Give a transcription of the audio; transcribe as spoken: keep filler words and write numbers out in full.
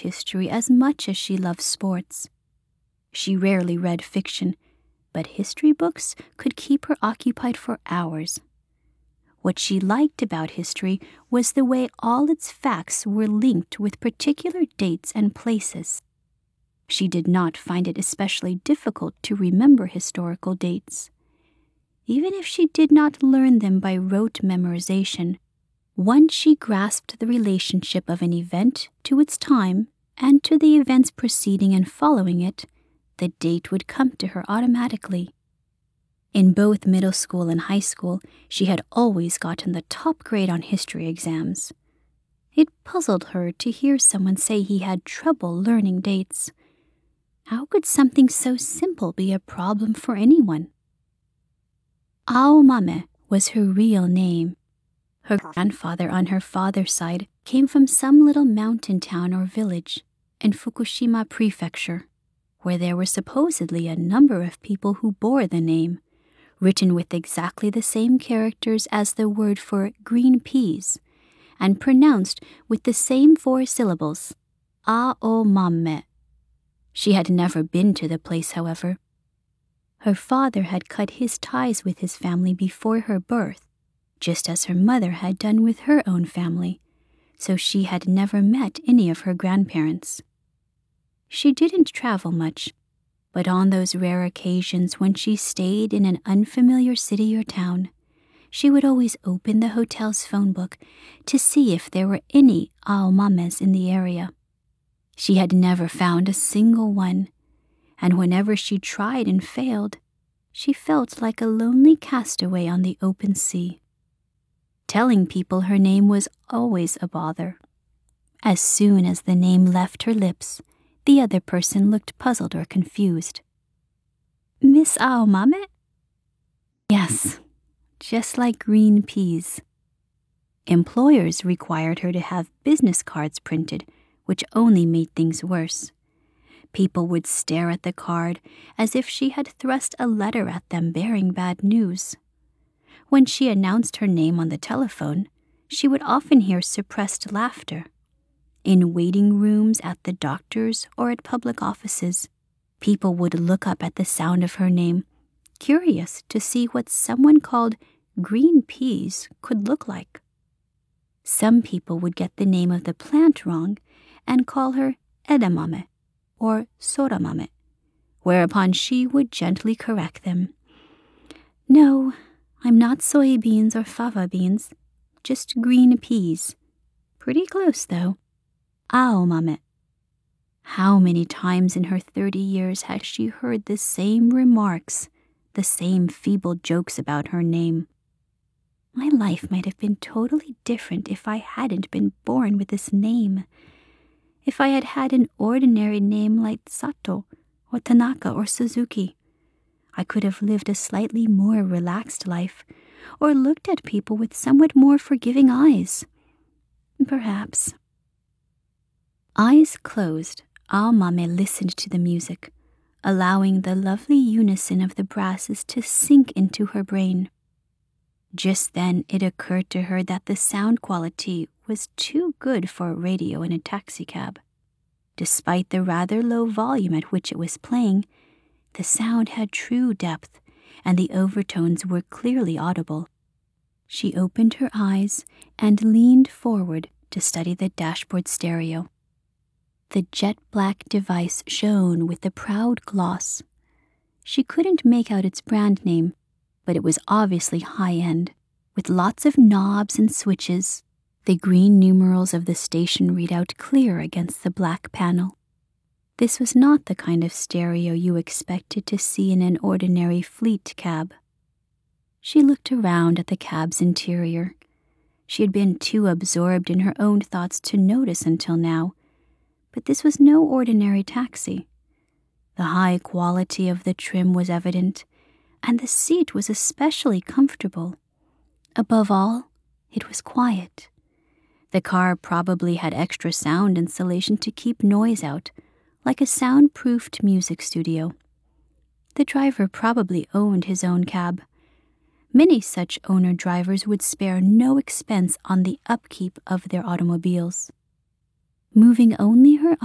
history as much as she loved sports. She rarely read fiction, but history books could keep her occupied for hours. What she liked about history was the way all its facts were linked with particular dates and places. She did not find it especially difficult to remember historical dates. Even if she did not learn them by rote memorization, once she grasped the relationship of an event to its time and to the events preceding and following it, the date would come to her automatically. In both middle school and high school, she had always gotten the top grade on history exams. It puzzled her to hear someone say he had trouble learning dates. How could something so simple be a problem for anyone? Aomame was her real name. Her grandfather on her father's side came from some little mountain town or village in Fukushima Prefecture, where there were supposedly a number of people who bore the name, written with exactly the same characters as the word for green peas, and pronounced with the same four syllables, Aomame. She had never been to the place, however. Her father had cut his ties with his family before her birth, just as her mother had done with her own family, so she had never met any of her grandparents. She didn't travel much, but on those rare occasions when she stayed in an unfamiliar city or town, she would always open the hotel's phone book to see if there were any Aomames in the area. She had never found a single one, and whenever she tried and failed, she felt like a lonely castaway on the open sea. Telling people her name was always a bother. As soon as the name left her lips, the other person looked puzzled or confused. Miss Aomame? Yes, just like green peas. Employers required her to have business cards printed, which only made things worse. People would stare at the card as if she had thrust a letter at them bearing bad news. When she announced her name on the telephone, she would often hear suppressed laughter. In waiting rooms at the doctor's or at public offices, people would look up at the sound of her name, curious to see what someone called green peas could look like. Some people would get the name of the plant wrong and call her edamame or soramame, whereupon she would gently correct them. No, I'm not soybeans or fava beans, just green peas. Pretty close, though. Aomame. How many times in her thirty years had she heard the same remarks, the same feeble jokes about her name? My life might have been totally different if I hadn't been born with this name. If I had had an ordinary name like Sato or Tanaka or Suzuki, I could have lived a slightly more relaxed life, or looked at people with somewhat more forgiving eyes. Perhaps. Eyes closed, Aomame listened to the music, allowing the lovely unison of the brasses to sink into her brain. Just then it occurred to her that the sound quality was too good for a radio in a taxicab. Despite the rather low volume at which it was playing, the sound had true depth, and the overtones were clearly audible. She opened her eyes and leaned forward to study the dashboard stereo. The jet-black device shone with a proud gloss. She couldn't make out its brand name, but it was obviously high-end, with lots of knobs and switches, the green numerals of the station readout clear against the black panel. This was not the kind of stereo you expected to see in an ordinary fleet cab. She looked around at the cab's interior. She had been too absorbed in her own thoughts to notice until now, but this was no ordinary taxi. The high quality of the trim was evident, and the seat was especially comfortable. Above all, it was quiet. The car probably had extra sound insulation to keep noise out, like a soundproofed music studio. The driver probably owned his own cab. Many such owner-drivers would spare no expense on the upkeep of their automobiles. Moving only her